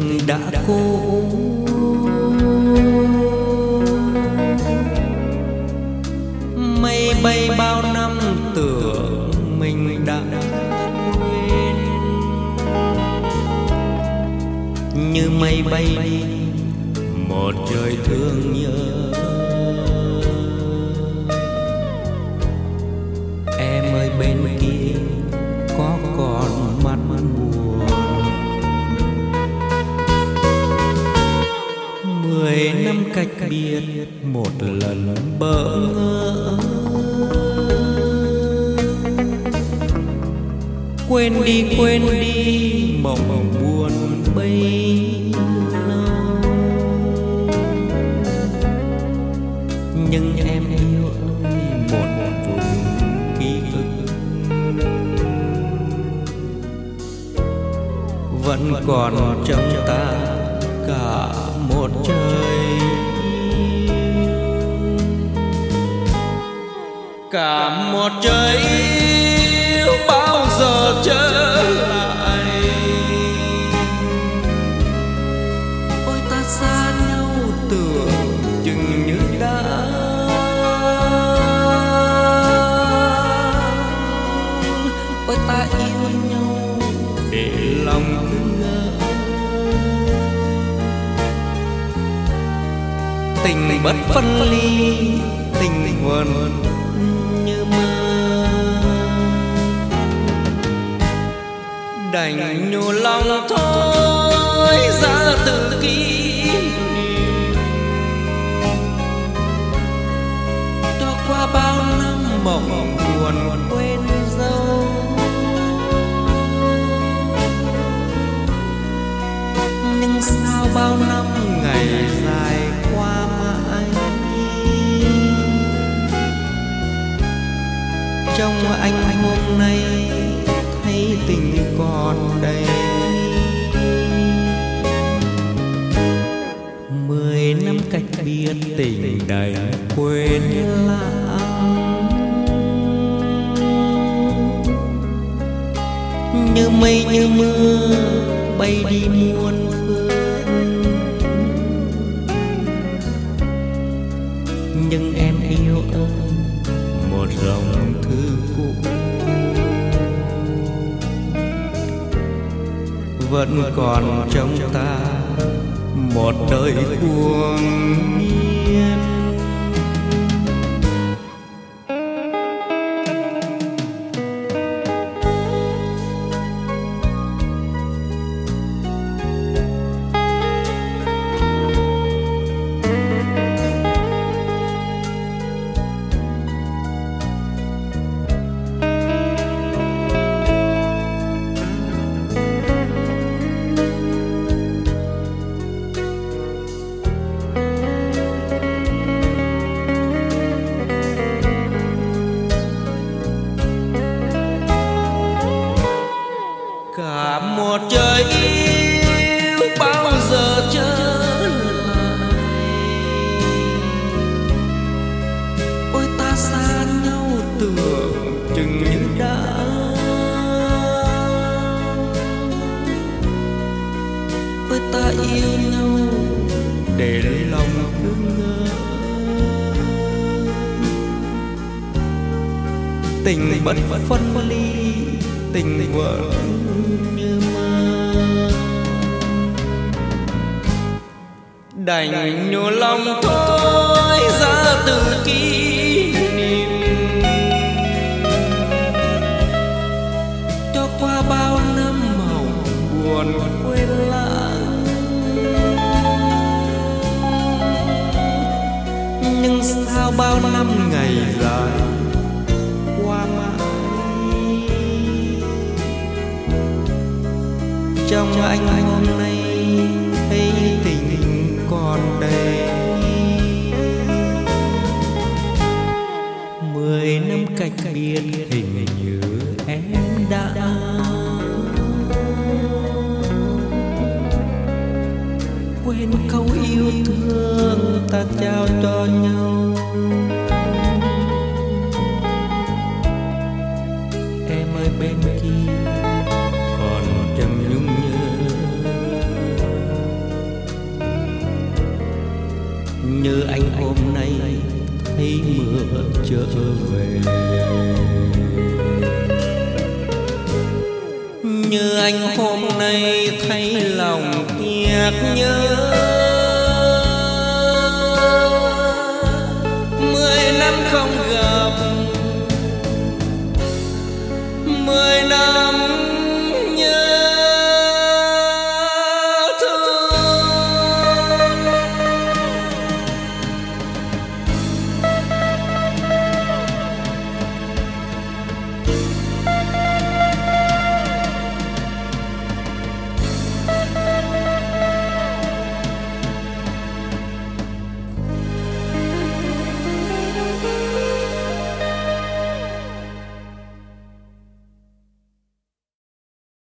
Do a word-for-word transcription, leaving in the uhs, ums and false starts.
tình đã cũ. Mây bay bao năm tưởng mình đã quên, như mây bay đi một trời thương nhớ. Em ơi bên kia có còn mắt buồn, mười năm cách biệt một lần bỡ ngỡ. Quên đi quên đi mộng buồn bấy lâu, nhưng em yêu ơi một vùng ký ức vẫn còn trong ta cả một trời, cả một trời yêu bao giờ trở lại. Ôi ta xa nhau tưởng chừng như đã, ôi ta yêu nhau để lòng cứ ngỡ. Tình bất phân ly, tình vẫn như mơ, đành nhủ lòng thôi ra từ kỷ niệm. Cho qua bao năm mộng buồn quên dấu, nhưng sao bao năm ngày dài qua mãi. Trong anh hôm nay thấy tình còn đây, mười năm cách biệt tình đành quên lãng. Như mây như mưa bay đi muôn phương, nhưng em yêu ơi một dòng thư cũ vẫn còn trong ta một đời cuồng nhiên. Cả một trời yêu bao giờ trở lại. Ôi ta xa nhau tưởng chừng như đã, ôi ta yêu nhau để lòng cứ ngỡ. Tình bất phân ly, tình vẫn như mơ, đành nhủ lòng thôi ra từ kỷ niệm. Cho qua bao năm mộng buồn quên lãng, nhưng sao bao năm ngày dài qua mãi. Trong anh hôm nay thấy tình còn đây, mười năm cách biệt hình như em đã quên câu yêu thương ta trao cho nhau. Em ơi bên kia còn chẳng nhung nhớ, hôm nay thấy mưa trở về. Như anh hôm nay thấy lòng tiếc nhớ, mười năm không